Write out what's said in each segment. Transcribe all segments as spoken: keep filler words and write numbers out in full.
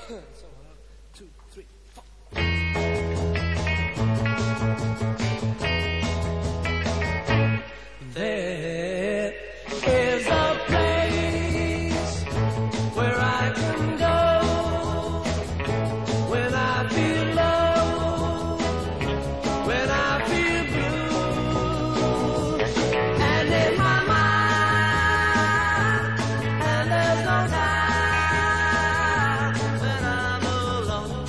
So, uh, two, three, four. There is a place where I can go when I feel low, when I feel blue, and in my mind, and there's no time when I'm alone.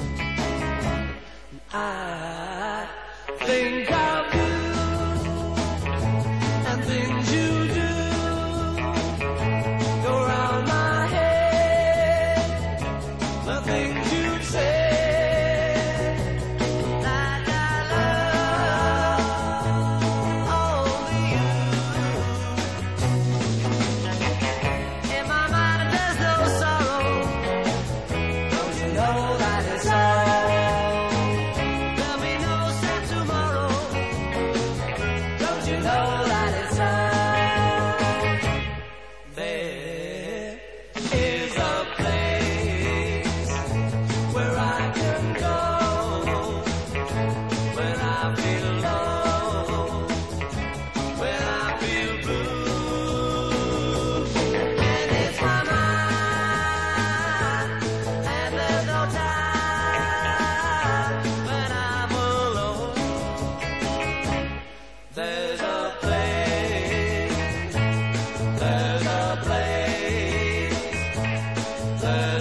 I think of you and things you do go round my head, the things you say. Like I love only you. In my mind there's no sorrow. Don't you know that it's all? There'll be no sad tomorrow. Don't you know that it's all? There is a place where I can go when I feel low, when I feel blue, and it's my mind, and there's no time when I'm alone. There's a place, there's a place, there's